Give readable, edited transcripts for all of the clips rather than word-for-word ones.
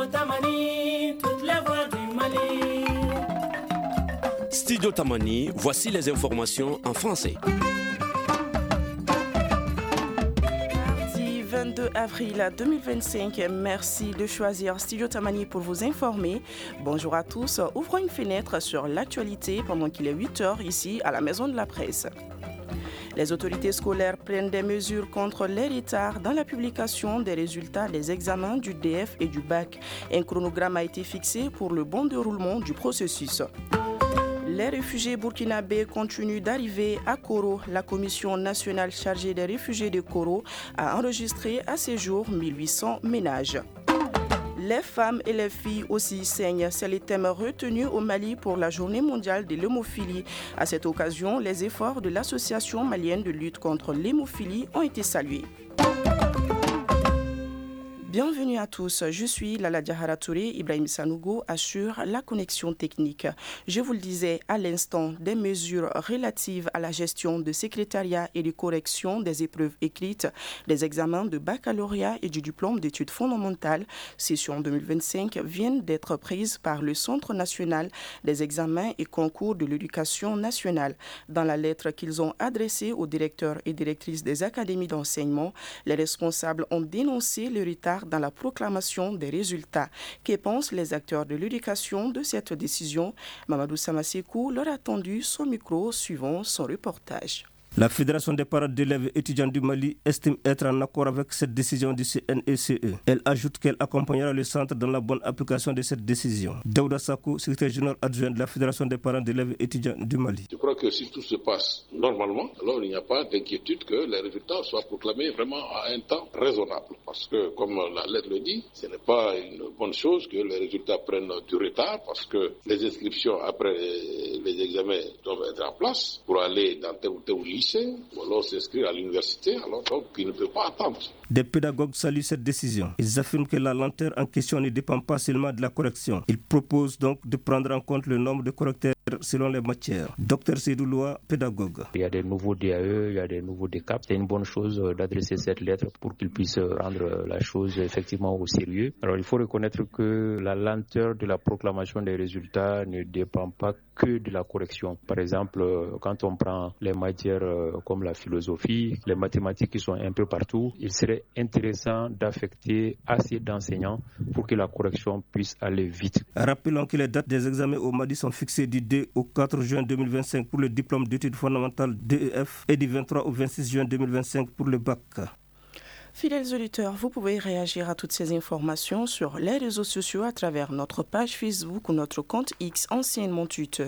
Tamani, toutes les voix du Mali. Studio Tamani, voici les informations en français. Mardi 22 avril 2025, merci de choisir Studio Tamani pour vous informer. Bonjour à tous, ouvrons une fenêtre sur l'actualité pendant qu'il est 8h ici à la Maison de la Presse. Les autorités scolaires prennent des mesures contre les retards dans la publication des résultats des examens du DF et du bac. Un chronogramme a été fixé pour le bon déroulement du processus. Les réfugiés burkinabés continuent d'arriver à Koro. La commission nationale chargée des réfugiés de Koro a enregistré à ce jour 1800 ménages. Les femmes et les filles aussi saignent. C'est le thème retenu au Mali pour la journée mondiale de l'hémophilie. À cette occasion, les efforts de l'Association malienne de lutte contre l'hémophilie ont été salués. Bienvenue à tous, je suis Lala Diahara Touré. Ibrahim Sanogo assure la connexion technique. Je vous le disais à l'instant, des mesures relatives à la gestion de secrétariat et de correction des épreuves écrites, des examens de baccalauréat et du diplôme d'études fondamentales, session 2025, viennent d'être prises par le Centre national des examens et concours de l'éducation nationale. Dans la lettre qu'ils ont adressée aux directeurs et directrices des académies d'enseignement, les responsables ont dénoncé le retard dans la proclamation des résultats. Que pensent les acteurs de l'éducation de cette décision? Mamadou Samasekou leur a tendu son micro suivant son reportage. La Fédération des parents d'élèves et étudiants du Mali estime être en accord avec cette décision du CNECE. Elle ajoute qu'elle accompagnera le centre dans la bonne application de cette décision. Daouda Sakou, secrétaire général adjoint de la Fédération des parents d'élèves et étudiants du Mali. Je crois que si tout se passe normalement, alors il n'y a pas d'inquiétude que les résultats soient proclamés vraiment à un temps raisonnable. Parce que, comme la lettre le dit, ce n'est pas une bonne chose que les résultats prennent du retard parce que les inscriptions après les examens doivent être en place pour aller dans tel ou tel lycée ou alors s'inscrire à l'université, alors donc il ne peut pas attendre. Des pédagogues saluent cette décision. Ils affirment que la lenteur en question ne dépend pas seulement de la correction. Ils proposent donc de prendre en compte le nombre de correcteurs selon les matières. Dr Seydou Loua, pédagogue. Il y a des nouveaux DAE, il y a des nouveaux DCAP. C'est une bonne chose d'adresser cette lettre pour qu'ils puissent rendre la chose effectivement au sérieux. Alors il faut reconnaître que la lenteur de la proclamation des résultats ne dépend pas que de la correction. Par exemple, quand on prend les matières comme la philosophie, les mathématiques qui sont un peu partout, il serait intéressant d'affecter assez d'enseignants pour que la correction puisse aller vite. Rappelons que les dates des examens au Mali sont fixées du 2 au 4 juin 2025 pour le diplôme d'études fondamentales DEF et du 23 au 26 juin 2025 pour le bac. Fidèles auditeurs, vous pouvez réagir à toutes ces informations sur les réseaux sociaux à travers notre page Facebook ou notre compte X, anciennement Twitter.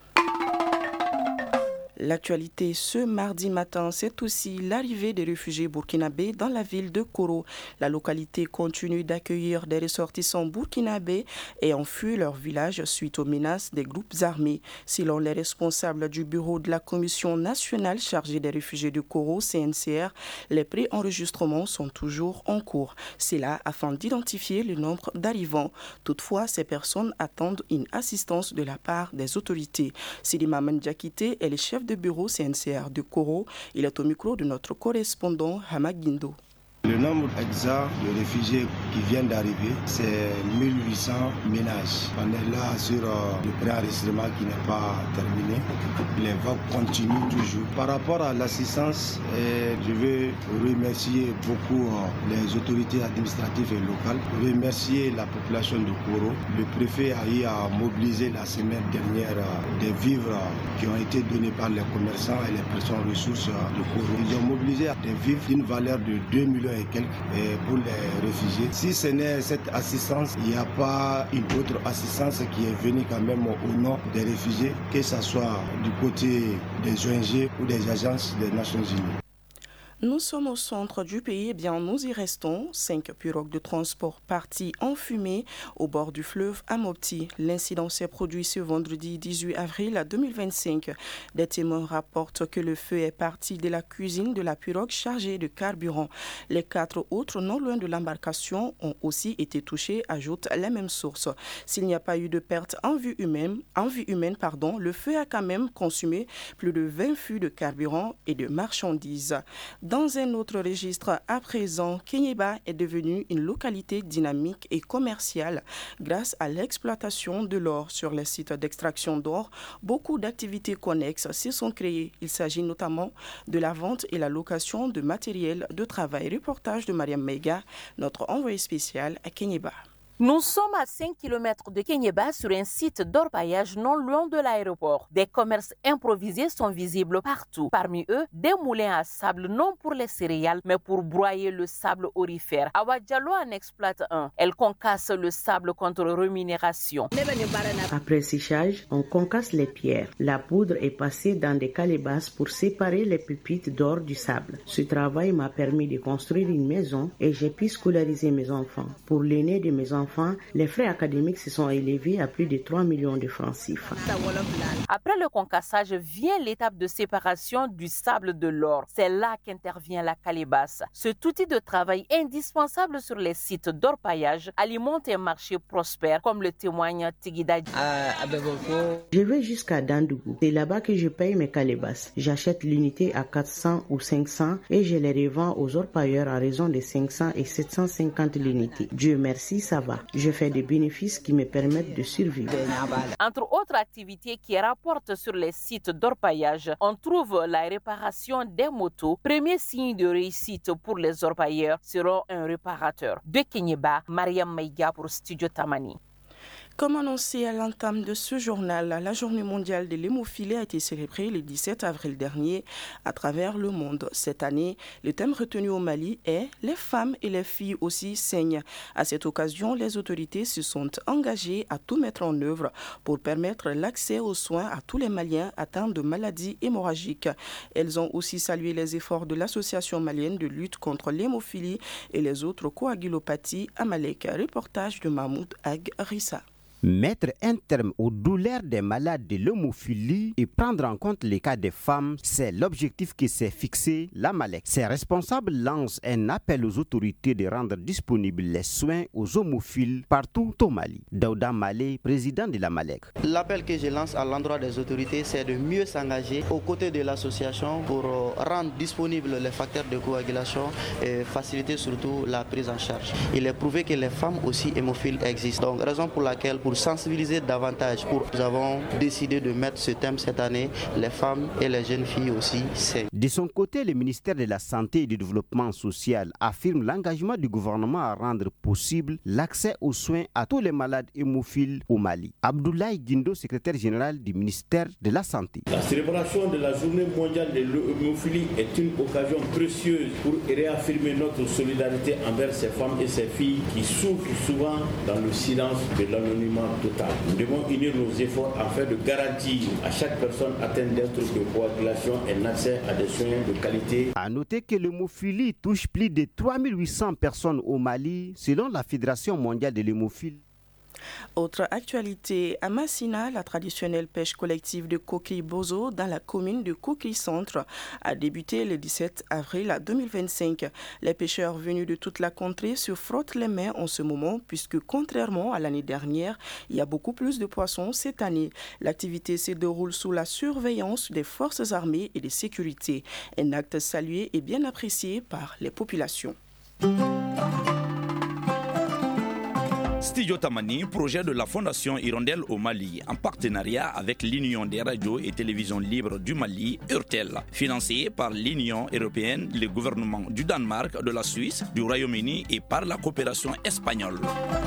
L'actualité ce mardi matin, c'est aussi l'arrivée des réfugiés burkinabés dans la ville de Koro. La localité continue d'accueillir des ressortissants burkinabés ayant fui leur village suite aux menaces des groupes armés. Selon les responsables du bureau de la Commission nationale chargée des réfugiés de Koro, CNCR, les préenregistrements sont toujours en cours. C'est là afin d'identifier le nombre d'arrivants. Toutefois, ces personnes attendent une assistance de la part des autorités. Sidi Maman Diakité est le chef de bureau CNCR de Koro. Il est au micro de notre correspondant Hamad Guindo. Le nombre exact de réfugiés qui viennent d'arriver, c'est 1800 ménages. On est là sur le préenregistrement qui n'est pas terminé. Les votes continuent toujours. Par rapport à l'assistance, je veux remercier beaucoup les autorités administratives et locales, remercier la population de Koro. Le préfet a eu à mobiliser la semaine dernière des vivres qui ont été donnés par les commerçants et les personnes ressources de Koro. Ils ont mobilisé des vivres d'une valeur de 2 millions et quelques pour les réfugiés. Si ce n'est cette assistance, il n'y a pas une autre assistance qui est venue quand même au nom des réfugiés, que ce soit du côté des ONG ou des agences des Nations Unies. Nous sommes au centre du pays, nous y restons. 5 pirogues de transport parties en fumée au bord du fleuve à Mopti. L'incident s'est produit ce vendredi 18 avril 2025. Des témoins rapportent que le feu est parti de la cuisine de la pirogue chargée de carburant. Les 4 autres non loin de l'embarcation ont aussi été touchés, ajoutent les mêmes sources. S'il n'y a pas eu de perte en vie humaine, le feu a quand même consumé plus de 20 fûts de carburant et de marchandises. Dans un autre registre, à présent, Kenyeba est devenue une localité dynamique et commerciale grâce à l'exploitation de l'or. Sur les sites d'extraction d'or, beaucoup d'activités connexes se sont créées. Il s'agit notamment de la vente et la location de matériel de travail. Reportage de Mariam Meiga, notre envoyé spécial à Kenyeba. Nous sommes à 5 km de Kenyeba sur un site d'orpaillage non loin de l'aéroport. Des commerces improvisés sont visibles partout. Parmi eux, des moulins à sable non pour les céréales, mais pour broyer le sable aurifère. Awa Diallo en exploite un. Elle concasse le sable contre rémunération. Après séchage, on concasse les pierres. La poudre est passée dans des calebasses pour séparer les pépites d'or du sable. Ce travail m'a permis de construire une maison et j'ai pu scolariser mes enfants. Pour l'aîné de mes enfants, les frais académiques se sont élevés à plus de 3 millions de francs CFA. Après le concassage vient l'étape de séparation du sable de l'or. C'est là qu'intervient la calebasse. Cet outil de travail indispensable sur les sites d'orpaillage alimente un marché prospère, comme le témoigne Tigida. Je vais jusqu'à Dandougou. C'est là-bas que je paye mes calebasses. J'achète l'unité à 400 ou 500 et je les revends aux orpailleurs à raison de 500 et 750 l'unité. Dieu merci, ça va. Je fais des bénéfices qui me permettent de survivre. Entre autres activités qui rapportent sur les sites d'orpaillage, on trouve la réparation des motos. Premier signe de réussite pour les orpailleurs selon un réparateur. De Kenyeba, Mariam Meiga pour Studio Tamani. Comme annoncé à l'entame de ce journal, la journée mondiale de l'hémophilie a été célébrée le 17 avril dernier à travers le monde. Cette année, le thème retenu au Mali est « Les femmes et les filles aussi saignent ». À cette occasion, les autorités se sont engagées à tout mettre en œuvre pour permettre l'accès aux soins à tous les Maliens atteints de maladies hémorragiques. Elles ont aussi salué les efforts de l'Association malienne de lutte contre l'hémophilie et les autres coagulopathies à Malek. Reportage de Mahmoud Ag Rissa. Mettre un terme aux douleurs des malades de l'hémophilie et prendre en compte les cas des femmes, c'est l'objectif qui s'est fixé la Malek. Ses responsables lancent un appel aux autorités de rendre disponibles les soins aux hémophiles partout au Mali. Daouda Malé, président de la Malek. L'appel que je lance à l'endroit des autorités, c'est de mieux s'engager aux côtés de l'association pour rendre disponibles les facteurs de coagulation et faciliter surtout la prise en charge. Il est prouvé que les femmes aussi hémophiles existent. Donc, raison pour laquelle, pour sensibiliser davantage, nous avons décidé de mettre ce thème cette année, les femmes et les jeunes filles aussi saignent. De son côté, le ministère de la Santé et du Développement social affirme l'engagement du gouvernement à rendre possible l'accès aux soins à tous les malades hémophiles au Mali. Abdoulaye Guindo, secrétaire général du ministère de la Santé. La célébration de la journée mondiale de l'hémophilie est une occasion précieuse pour réaffirmer notre solidarité envers ces femmes et ces filles qui souffrent souvent dans le silence de l'anonymat total. Nous devons unir nos efforts afin de garantir à chaque personne atteinte d'un trouble de coagulation un accès à des soins de qualité. À noter que l'hémophilie touche plus de 3800 personnes au Mali, selon la Fédération mondiale de l'hémophilie. Autre actualité, à Massina, la traditionnelle pêche collective de coquille bozo dans la commune de Coquille-Centre a débuté le 17 avril 2025. Les pêcheurs venus de toute la contrée se frottent les mains en ce moment puisque contrairement à l'année dernière, il y a beaucoup plus de poissons cette année. L'activité se déroule sous la surveillance des forces armées et de sécurité. Un acte salué et bien apprécié par les populations. Studio Tamani, projet de la Fondation Hirondelle au Mali, en partenariat avec l'Union des radios et télévisions libres du Mali, URTEL, financé par l'Union européenne, le gouvernement du Danemark, de la Suisse, du Royaume-Uni et par la coopération espagnole.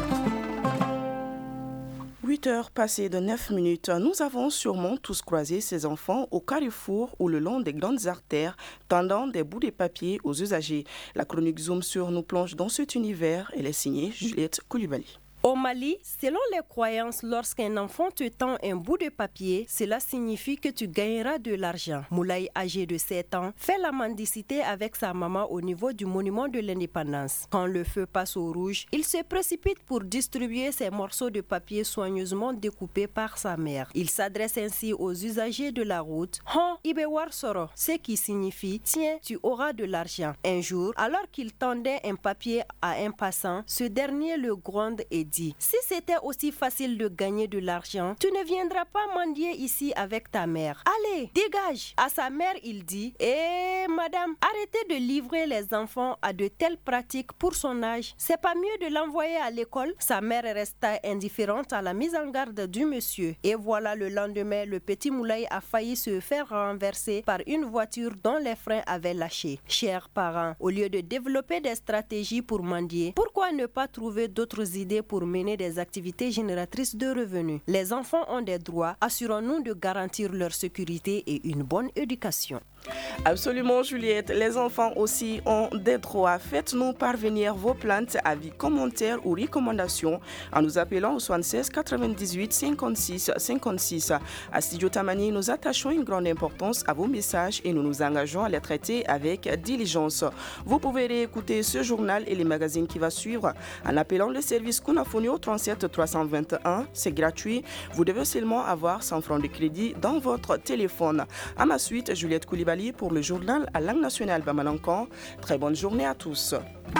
8 heures passées de 9 minutes, nous avons sûrement tous croisé ces enfants au carrefour ou le long des grandes artères, tendant des bouts de papier aux usagers. La chronique Zoom sur nous plonge dans cet univers. Elle est signée Juliette Koulibaly. Au Mali, selon les croyances, lorsqu'un enfant te tend un bout de papier, cela signifie que tu gagneras de l'argent. Moulay, âgé de 7 ans, fait la mendicité avec sa maman au niveau du monument de l'indépendance. Quand le feu passe au rouge, il se précipite pour distribuer ces morceaux de papier soigneusement découpés par sa mère. Il s'adresse ainsi aux usagers de la route, Hon Ibewar Soro, ce qui signifie « Tiens, tu auras de l'argent ». Un jour, alors qu'il tendait un papier à un passant, ce dernier le gronde et dit dit, si c'était aussi facile de gagner de l'argent, tu ne viendras pas mendier ici avec ta mère. Allez, dégage. À sa mère, il dit, madame, arrêtez de livrer les enfants à de telles pratiques pour son âge. C'est pas mieux de l'envoyer à l'école. Sa mère resta indifférente à la mise en garde du monsieur. Et voilà, le lendemain, le petit Moulay a failli se faire renverser par une voiture dont les freins avaient lâché. Chers parents, au lieu de développer des stratégies pour mendier, pourquoi ne pas trouver d'autres idées pour mener des activités génératrices de revenus? Les enfants ont des droits, assurons-nous de garantir leur sécurité et une bonne éducation. Absolument, Juliette. Les enfants aussi ont des droits. Faites-nous parvenir vos plaintes, avis, commentaires ou recommandations en nous appelant au 76 98 56 56. À Studio Tamani, nous attachons une grande importance à vos messages et nous nous engageons à les traiter avec diligence. Vous pouvez réécouter ce journal et les magazines qui va suivre en appelant le service Kunafoni au 37 321. C'est gratuit. Vous devez seulement avoir 100 francs de crédit dans votre téléphone. À ma suite, Juliette Koulibaly pour le journal à langue nationale Bamalankan. Très bonne journée à tous.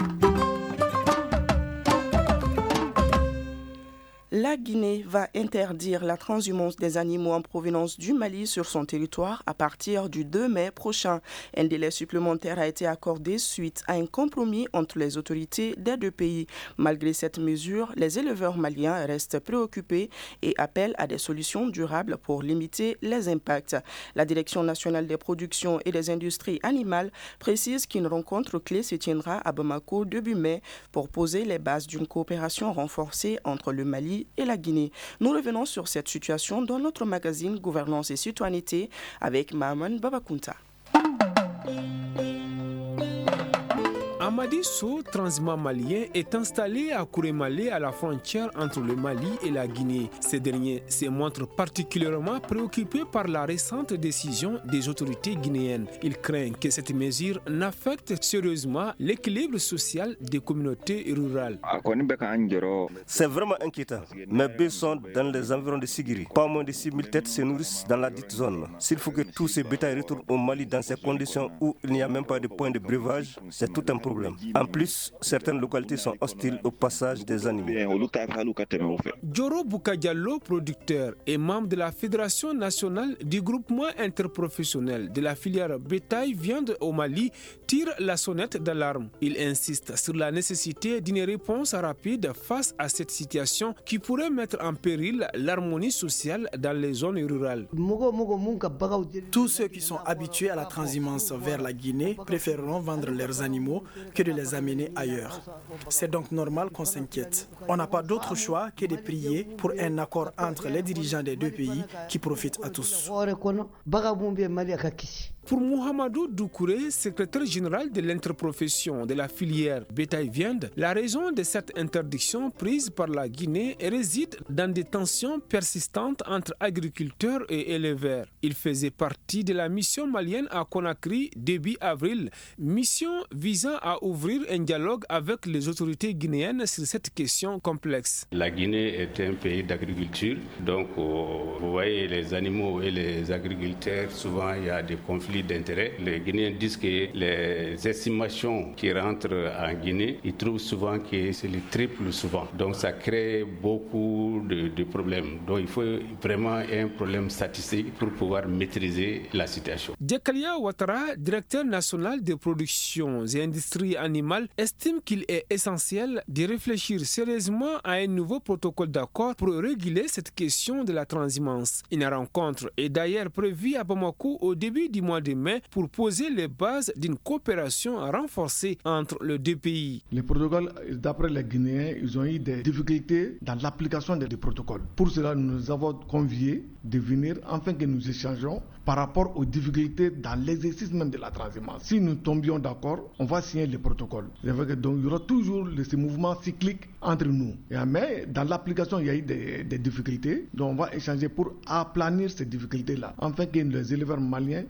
La Guinée va interdire la transhumance des animaux en provenance du Mali sur son territoire à partir du 2 mai prochain. Un délai supplémentaire a été accordé suite à un compromis entre les autorités des deux pays. Malgré cette mesure, les éleveurs maliens restent préoccupés et appellent à des solutions durables pour limiter les impacts. La Direction nationale des productions et des industries animales précise qu'une rencontre clé se tiendra à Bamako début mai pour poser les bases d'une coopération renforcée entre le Mali et la Guinée. Nous revenons sur cette situation dans notre magazine Gouvernance et Citoyenneté avec Maman Babakunta. Amadi Sow, transhumant malien, est installé à Kourémalé à la frontière entre le Mali et la Guinée. Ces derniers se montrent particulièrement préoccupés par la récente décision des autorités guinéennes. Ils craignent que cette mesure n'affecte sérieusement l'équilibre social des communautés rurales. C'est vraiment inquiétant. Mes bœufs sont dans les environs de Sigiri. Pas moins de 6 000 têtes se nourrissent dans la dite zone. S'il faut que tous ces bétails retournent au Mali dans ces conditions où il n'y a même pas de point de breuvage, c'est tout un problème. En plus, certaines localités sont hostiles au passage des animaux. Djoro Boukadiallo, producteur et membre de la Fédération nationale du groupement interprofessionnel de la filière bétail viande au Mali, tire la sonnette d'alarme. Il insiste sur la nécessité d'une réponse rapide face à cette situation qui pourrait mettre en péril l'harmonie sociale dans les zones rurales. Tous ceux qui sont habitués à la transhumance vers la Guinée préféreront vendre leurs animaux que de les amener ailleurs. C'est donc normal qu'on s'inquiète. On n'a pas d'autre choix que de prier pour un accord entre les dirigeants des deux pays qui profite à tous. Pour Mohamedou Doukouré, secrétaire général de l'interprofession de la filière bétail-viande, la raison de cette interdiction prise par la Guinée réside dans des tensions persistantes entre agriculteurs et éleveurs. Il faisait partie de la mission malienne à Conakry début avril, mission visant à ouvrir un dialogue avec les autorités guinéennes sur cette question complexe. La Guinée est un pays d'agriculture, donc vous voyez les animaux et les agriculteurs, souvent il y a des conflits d'intérêts. Les Guinéens disent que les estimations qui rentrent en Guinée, ils trouvent souvent que c'est le triple souvent. Donc ça crée beaucoup de problèmes. Donc il faut vraiment un problème statistique pour pouvoir maîtriser la situation. Djekalia Ouattara, directeur national de production et industrie animale, estime qu'il est essentiel de réfléchir sérieusement à un nouveau protocole d'accord pour réguler cette question de la transhumance. Une rencontre est d'ailleurs prévue à Bamako au début du mois de mai pour poser les bases d'une coopération renforcée entre les deux pays. Les protocoles, d'après les Guinéens, ils ont eu des difficultés dans l'application des protocoles. Pour cela, nous avons conviés de venir afin que nous échangeons par rapport aux difficultés dans l'exercice même de la transhumance. Si nous tombions d'accord, on va signer le protocole. Donc il y aura toujours ce mouvement cyclique entre nous. Mais dans l'application, il y a eu des difficultés. Donc on va échanger pour aplanir ces difficultés-là, afin que les éleveurs maliens n'aient pas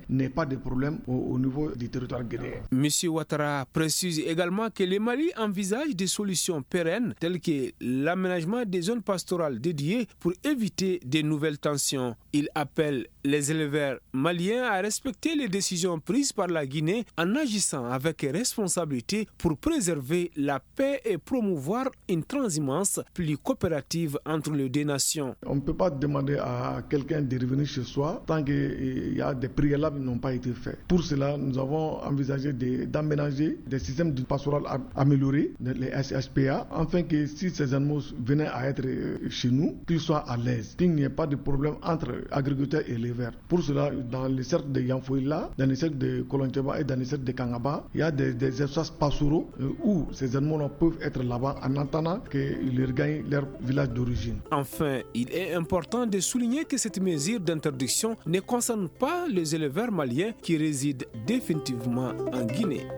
de problème au niveau du territoire guinéen. Monsieur Ouattara précise également que le Mali envisage des solutions pérennes telles que l'aménagement des zones pastorales dédiées pour éviter de nouvelles tensions. Il appelle les éleveurs maliens à respecter les décisions prises par la Guinée en agissant avec responsabilité pour préserver la paix et promouvoir une transhumance plus coopérative entre les deux nations. On ne peut pas demander à quelqu'un de revenir chez soi tant qu'il y a des préalables qui n'ont pas été faits. Pour cela, nous avons envisagé d'aménager des systèmes de pastoral améliorés, les SHPA, afin que si ces animaux venaient à être chez nous, qu'ils soient à l'aise, qu'il n'y ait pas de problème entre agriculteurs et éleveurs. Pour cela, dans les cercles de Yanfoïla, dans les cercles de Kolonteba et dans les cercles de Kangaba, il y a des espaces pastoraux où ces animaux peuvent être là-bas en attendant qu'ils regagnent leur village d'origine. Enfin, il est important de souligner que cette mesure d'interdiction ne concerne pas les éleveurs maliens qui résident définitivement en Guinée.